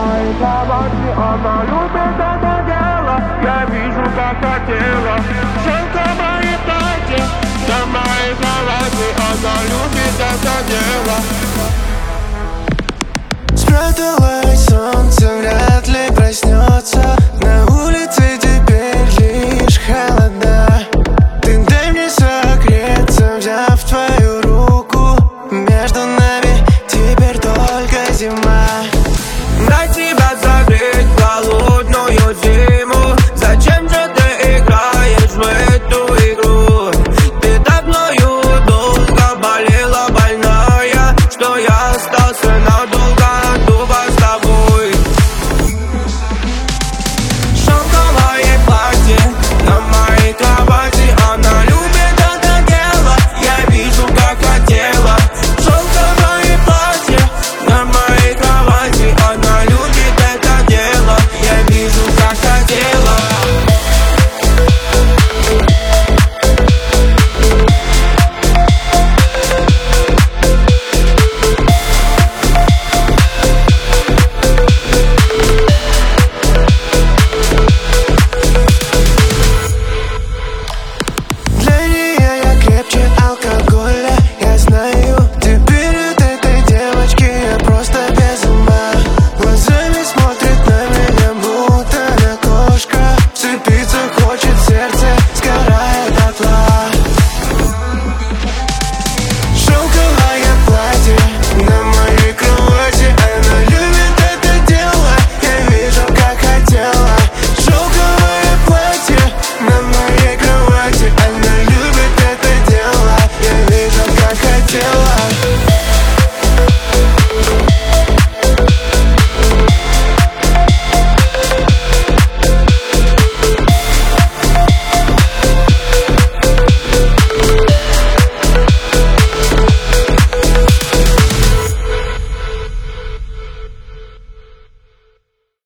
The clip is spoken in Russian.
моей кровати, она любит это дело. Я вижу, как хотела. Жалко мои платья на моей кровати, она любит это дело. Спряталось солнце, вряд ли проснется.